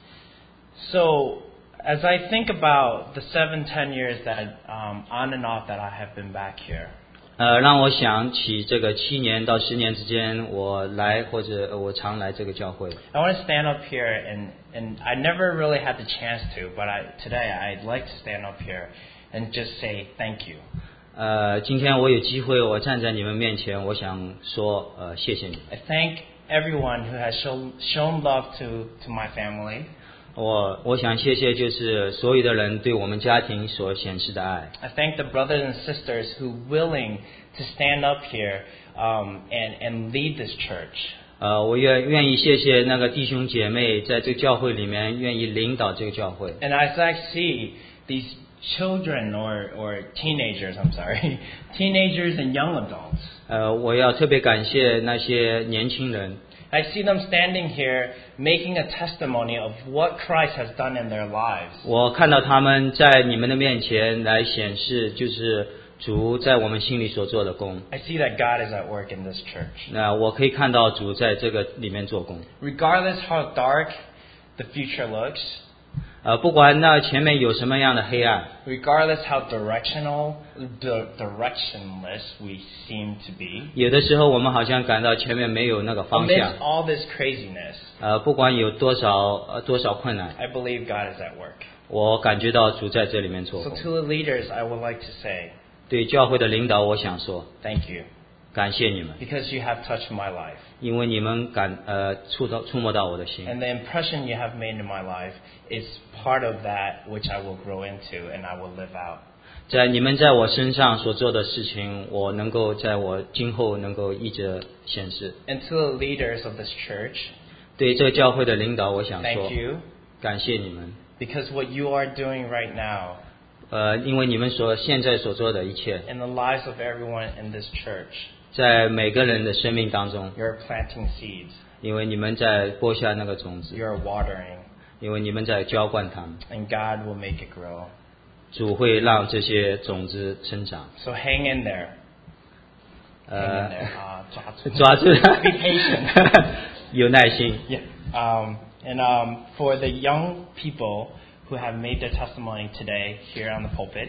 So as I think about the seven, ten years that um, on and off that I have been back here, 呃，让我想起这个七年到十年之间，我来或者我常来这个教会。 I want to stand up here and, and I never really had the chance to, but I, today I'd like to stand up here and just say thank you. 呃，今天我有机会，我站在你们面前，我想说，呃，谢谢你们。 I thank everyone who has shown, shown love to, to my family. 我我想谢谢就是所有的人对我们家庭所显示的爱。 I thank the brothers and sisters who willing to stand up here um, and, and lead this church. 呃，我愿愿意谢谢那个弟兄姐妹在这个教会里面愿意领导这个教会。 And as I see these children or, or teenagers, I'm sorry, teenagers and young adults, 呃，我要特别感谢那些年轻人。 I see them standing here making a testimony of what Christ has done in their lives. 我看到他们在你们的面前来显示，就是主在我们心里所做的工。 I see that God is at work in this church. 那我可以看到主在这个里面做工。 Regardless how dark the future looks, 呃，不管那前面有什么样的黑暗， regardless how directional, di- directionless we seem to be, 有的时候我们好像感到前面没有那个方向 amidst。all this craziness, 呃，不管有多少呃多少困难， I believe God is at work. 我感觉到主在这里面做 So 工。 to the leaders, I would like to say 对教会的领导，我想说， thank you, 感谢你们， because you have touched my life. 因为你们感呃触到触摸到我的心。 And the impression you have made in my life is part of that which I will grow into and I will live out. 在你们在我身上所做的事情，我能够在我今后能够一直显示。 And to the leaders of this church, 对这个教会的领导，我想说 thank，you, 感谢你们。 because what you are doing right now 呃，因为你们所现在所做的一切， in the lives of everyone in this church, 在每个人的生命当中， you're planting seeds, 因为你们在播下那个种子， you're watering, 因为你们在浇灌它们， and God will make it grow. 主会让这些种子生长。 So hang in there. Hang in 呃 there. 啊，抓住。 抓住 Be patient. 有耐心。 Yeah. Um, and um, for the young people who have made their testimony today here on the pulpit,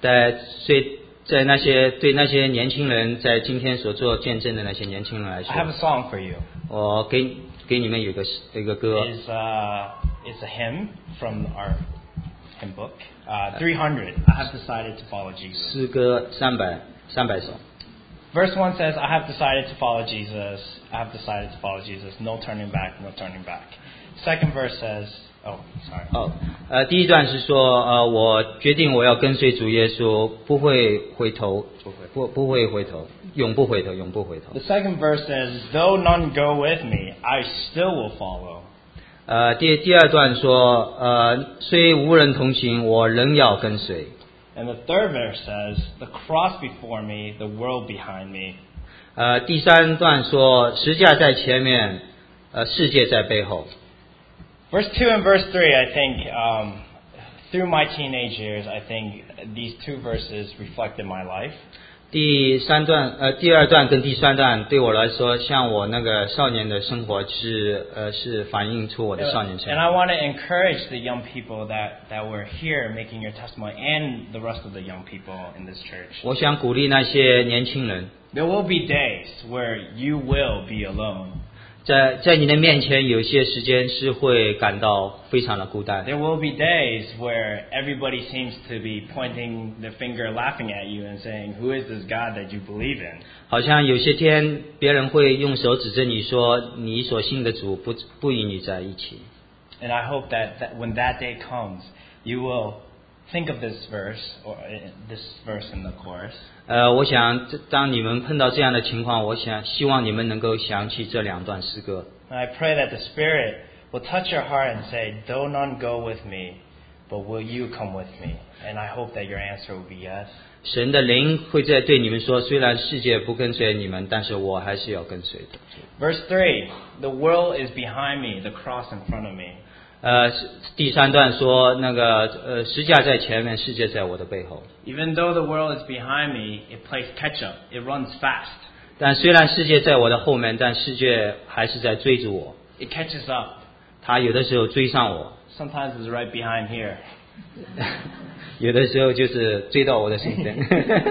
在对在那些对那些年轻人在今天所做见证的那些年轻人来说 I have a song for you. 我给给你们有个一个歌 It's, uh, it's a hymn from our hymn book. Uh, three hundred. I have decided to follow Jesus. 诗歌三百三百首 Verse one says, I have decided to follow Jesus. I have decided to follow Jesus. No turning back, no turning back. Second verse says, oh, sorry. 哦，呃，第一段是说，呃，我决定我要跟随主耶稣，不会回头，不不会回头，永不回头，永不回头。 The second verse says, though none go with me, I still will follow. 呃，第第二段说，呃，虽无人同行，我仍要跟随。 And the third verse says, the cross before me, the world behind me. 呃，第三段说，十架在前面，呃，世界在背后。 Verse two and verse three, I think, um, through my teenage years, I think these two verses reflected my life. 第三段，呃，第二段跟第三段对我来说，像我那个少年的生活是，呃，是反映出我的少年生 And 活。 I want to encourage the young people that, that were here making your testimony and the rest of the young people in this church. 我想鼓励那些年轻人， There will be days where you will be alone. 在在你的面前，有些时间是会感到非常的孤单。 There will be days where everybody seems to be pointing their finger, laughing at you and saying, who is this God that you believe in? 好像有些天，别人会用手指着你说，你所信的主不不与你在一起。 And I hope that, that when that day comes, you will think of this verse, or uh, this verse in the chorus. 呃，我想当你们碰到这样的情况，我想希望你们能够想起这两段诗歌。 And I pray that the Spirit will touch your heart and say, though none go with me, but will you come with me? And I hope that your answer will be yes. 神的灵会在对你们说，虽然世界不跟随你们，但是我还是要跟随的。 Verse three, the world is behind me, the cross in front of me. 呃，第三段说那个呃，十架在前面，世界在我的背后。 Even though the world is behind me, it plays catch up. It runs fast. 但虽然世界在我的后面，但世界还是在追逐我。 It catches up. 他有的时候追上我， Sometimes it's right behind here. 有的时候就是追到我的身边。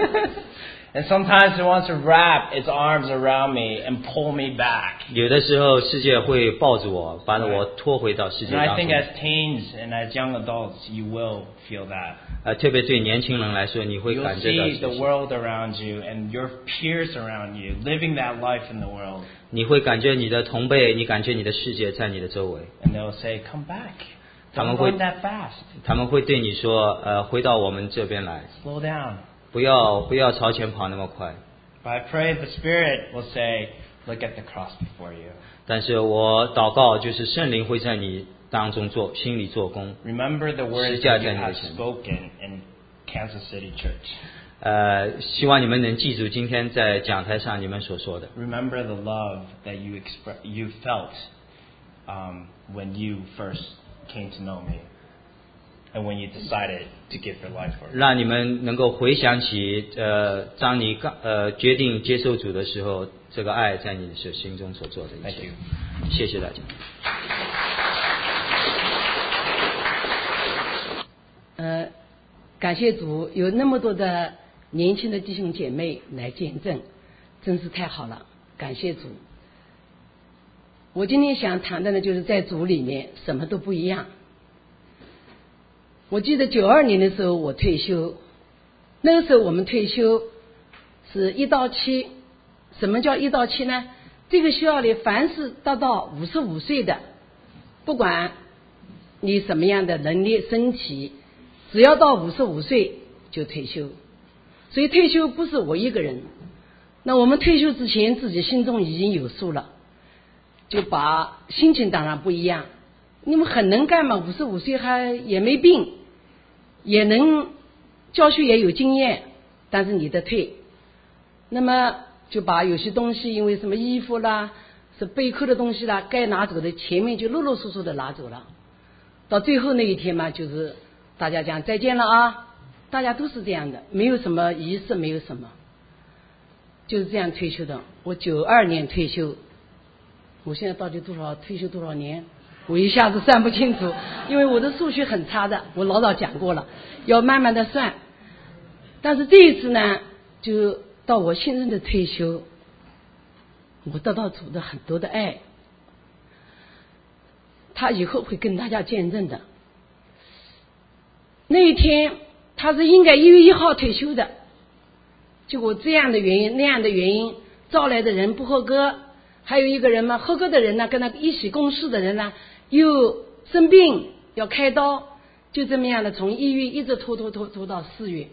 And sometimes it wants to wrap its arms around me and pull me back. 有的时候世界会抱住我，把我拖回到世界 And I 当 think 中。 as teens and as young adults, you will feel that. 呃，特别对年轻人来说，你会 You'll 感觉到 see 这 the 些， world around you and your peers around you living that life in the world. 你会感觉你的同辈，你感觉你的世界在你的周围。 And they'll say, come back. 他 Don't 们 go 会 that fast. 他们会对你说，呃，回到我们这边来， Slow down. 不要不要朝前跑那么快。 But I pray the Spirit will say, look at the cross before you. 但是我祷告，就是圣灵会在你当中做心里做工。 Remember the words 十架 that 在 you 你的 have 前面。 spoken in Kansas City Church. 呃，希望你们能记住今天在讲台上你们所说的。 Remember the love that you expre- you felt um, when you first came to know me, and when you decided to give your life for me. 让你们能够回想起，呃，当你刚呃决定接受主的时候，这个爱在你的心中所做的一 Thank 切 you.。 谢谢大家。 呃，感谢主，有那么多的年轻的弟兄姐妹来见证，真是太好了，感谢主。我今天想谈的呢，就是在主里面什么都不一样。我记得九二年的时候我退休，那个时候我们退休是一到七，什么叫一到七呢？这个学校里凡是达到五十五岁的，不管你什么样的能力身体，只要到五十五岁就退休。所以退休不是我一个人，那我们退休之前自己心中已经有数了，就把心情当然不一样。你们很能干嘛，五十五岁还也没病，也能教学也有经验，但是你的退，那么就把有些东西，因为什么衣服啦，是备课的东西啦，该拿走的前面就陆陆续续的拿走了。到最后那一天嘛，就是大家讲再见了啊，大家都是这样的，没有什么仪式，没有什么，就是这样退休的。我九二年退休，我现在到底多少退休多少年？我一下子算不清楚，因为我的数学很差的，我老早讲过了，要慢慢的算。 但是这一次呢，就到我先生的退休，我得到主的很多的爱，他以后会跟大家见证的。那一天他是应该一月一号退休的，结果这样的原因那样的原因，招来的人不合格，还有一个人嘛，合格的人呢，跟他一起共事的人呢又生病要开刀，就这么样的从一月一直拖拖拖拖到四月，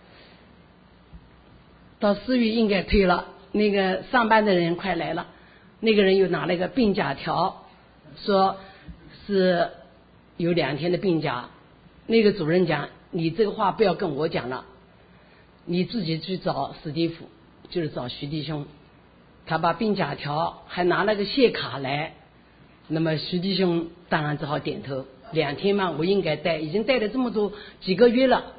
到四月应该退了，那个上班的人快来了，那个人又拿了一个病假条，说是有两天的病假，那个主任讲你这个话不要跟我讲了，你自己去找史蒂夫，就是找徐弟兄。他把病假条还拿了个谢卡来，那么徐弟兄当然只好点头，两天嘛我应该带，已经带了这么多几个月了。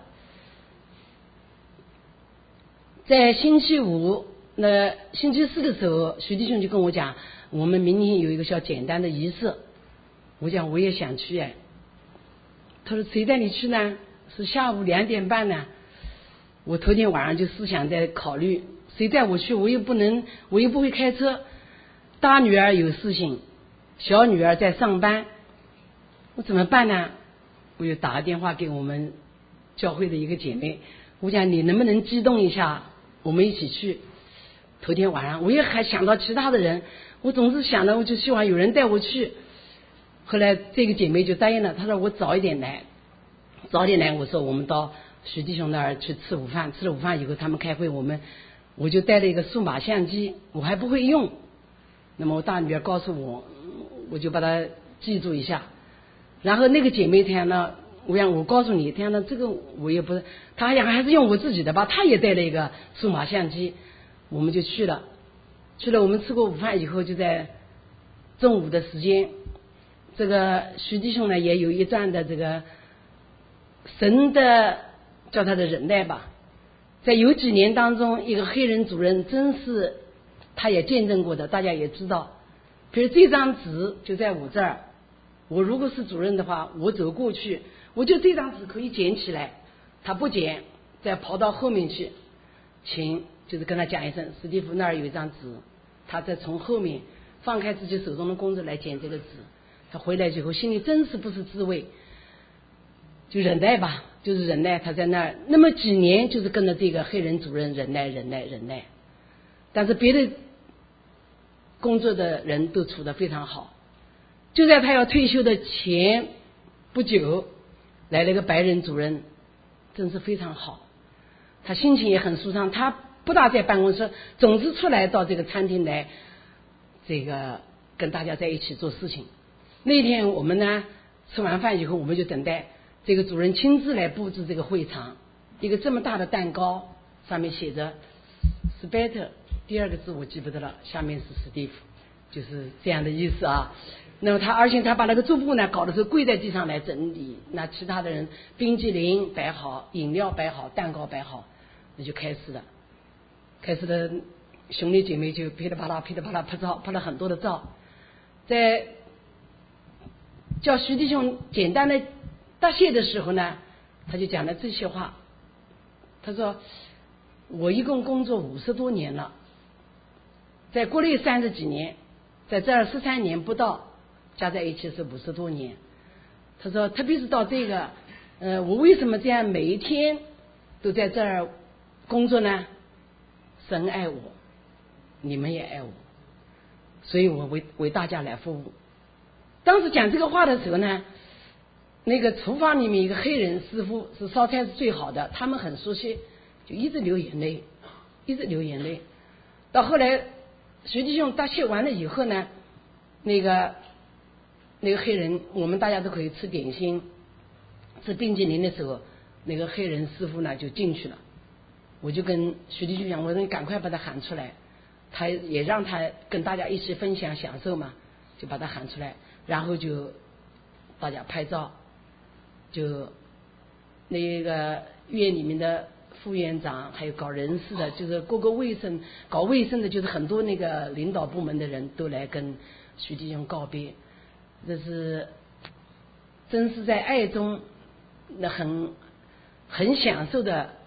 在星期五那星期四的时候，徐弟兄就跟我讲，我们明天有一个小简单的仪式，我讲我也想去哎，他说谁带你去呢？是下午两点半呢。我头天晚上就思想在考虑，谁带我去？我又不能，我又不会开车，大女儿有事情，小女儿在上班，我怎么办呢？我就打个电话给我们教会的一个姐妹，我讲你能不能激动一下，我们一起去。头天晚上我也还想到其他的人，我总是想着我就希望有人带我去。后来这个姐妹就答应了，她说我早一点来，早点来。我说我们到徐弟兄那儿去吃午饭，吃了午饭以后他们开会，我们我就带了一个数码相机，我还不会用，那么我大女儿告诉我，我就把它记住一下。然后那个姐妹她呢，我想我告诉你，她呢这个我也不是，她想还是用我自己的吧，她也带了一个数码相机，我们就去了。去了我们吃过午饭以后，就在中午的时间，这个徐弟兄呢也有一段的这个神的叫他的忍耐吧，在有几年当中，一个黑人主任真是他也见证过的，大家也知道。比如这张纸就在我这儿，我如果是主任的话，我走过去，我就这张纸可以捡起来，他不捡，再跑到后面去，请就是跟他讲一声，史蒂夫那儿有一张纸，他再从后面放开自己手中的工作来捡这个纸。他回来以后心里真是不是滋味，就忍耐吧，就是忍耐。他在那儿那么几年，就是跟着这个黑人主任忍耐忍耐忍耐，但是别的工作的人都处得非常好。就在他要退休的前不久，来了个白人主任，真是非常好，他心情也很舒畅，他不大在办公室，总是出来到这个餐厅来，这个跟大家在一起做事情。那天我们呢吃完饭以后，我们就等待这个主任亲自来布置这个会场，一个这么大的蛋糕，上面写着 Spector， 第二个字我记不得了，下面是史蒂夫，就是这样的意思啊。那么他而且他把那个桌布呢搞的时候跪在地上来整理，那其他的人冰激凌摆好，饮料摆好，蛋糕摆好，那就开始了。开始了，兄弟姐妹就噼里啪啦噼里啪啦拍照，拍了很多的照。在叫徐弟兄简单的答谢的时候呢，他就讲了这些话。他说我一共工作五十多年了，在国内三十几年，在这儿十三年不到，加在一起是五十多年。他说特别是到这个呃，我为什么这样每一天都在这儿工作呢？神爱我，你们也爱我，所以我为为大家来服务。当时讲这个话的时候呢，那个厨房里面一个黑人师傅是烧菜是最好的，他们很熟悉，就一直流眼泪，一直流眼泪。到后来徐弟兄答谢完了以后呢，那个那个黑人，我们大家都可以吃点心吃冰淇淋的时候，那个黑人师傅呢就进去了。我就跟徐弟兄讲，我说你赶快把他喊出来，他也让他跟大家一起分享享受嘛，就把他喊出来，然后就大家拍照，就那个院里面的副院长，还有搞人事的，就是各个卫生搞卫生的，就是很多那个领导部门的人都来跟徐弟兄告别。这是真是在爱中那很很享受的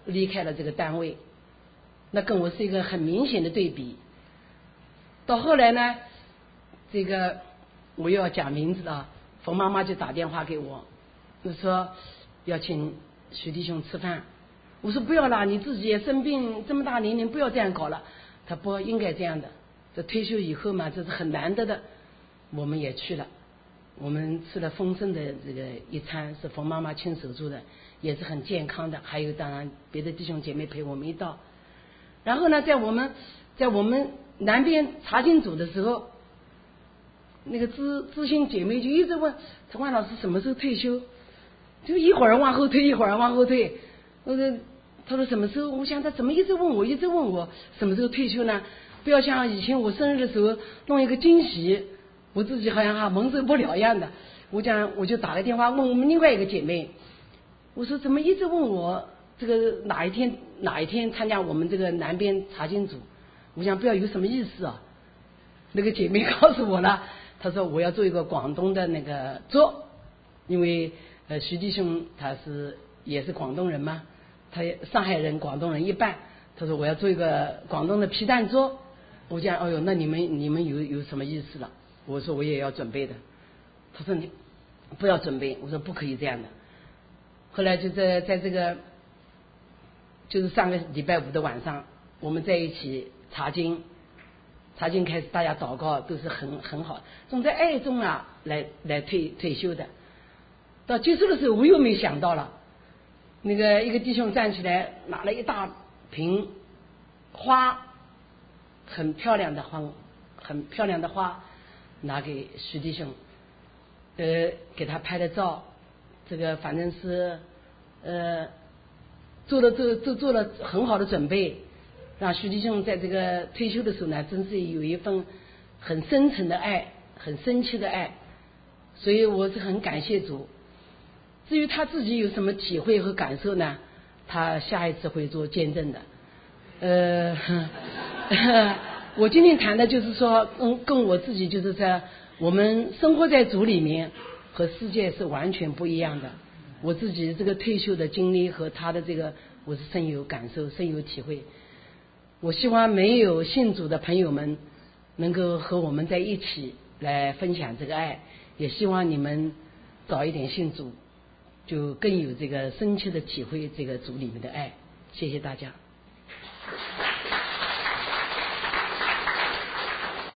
离开了这个单位，那跟我是一个很明显的对比。到后来呢，这个我又要讲名字啊，冯妈妈就打电话给我，就说要请徐弟兄吃饭。我说不要啦，你自己也生病这么大年龄，不要这样搞了。他不应该这样的，这退休以后嘛，这是很难得的。我们也去了，我们吃了丰盛的这个一餐，是冯妈妈亲手做的，也是很健康的。还有当然别的弟兄姐妹陪我们一道。然后呢，在我们在我们南边查经组的时候，那个知知心姐妹就一直问陈万老师什么时候退休，就一会儿往后退，一会儿往后退。我说他说什么时候？我想他怎么一直问我，一直问我什么时候退休呢？不要像以前我生日的时候弄一个惊喜，我自己好像哈蒙受不了一样的。我讲我就打个电话问我们另外一个姐妹，我说怎么一直问我这个哪一天哪一天参加我们这个南边查经组？我想不要有什么意思啊。那个姐妹告诉我了，她说我要做一个广东的那个桌，因为呃徐弟兄他是也是广东人嘛，他上海人广东人一半。他说我要做一个广东的皮蛋桌。我讲哦哟，那你们你们有有什么意思了？我说我也要准备的。他说你不要准备。我说不可以这样的。后来就在在这个就是上个礼拜五的晚上，我们在一起查经，查经开始大家祷告都是很很好，总在爱中啊来来退退休的。到结束的时候，我又没想到了，那个一个弟兄站起来拿了一大瓶花，很漂亮的花，很漂亮的花，拿给徐弟兄，呃，给他拍了照，这个反正是呃做了做做做了很好的准备，让徐弟兄在这个退休的时候呢，真是有一份很深沉的爱，很深切的爱，所以我是很感谢主。至于他自己有什么体会和感受呢？他下一次会做见证的。呃，我今天谈的就是说，跟跟我自己就是在我们生活在主里面，和世界是完全不一样的。我自己这个退休的经历和他的这个，我是深有感受，深有体会。我希望没有信主的朋友们能够和我们在一起来分享这个爱，也希望你们早一点信主，就更有这个深切的体会这个主里面的爱。谢谢大家。